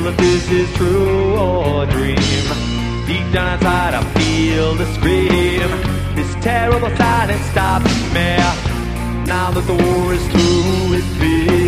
if this is true or a dream. Deep down inside I feel the scream. This terrible silence stops me. Now that the war is through with me.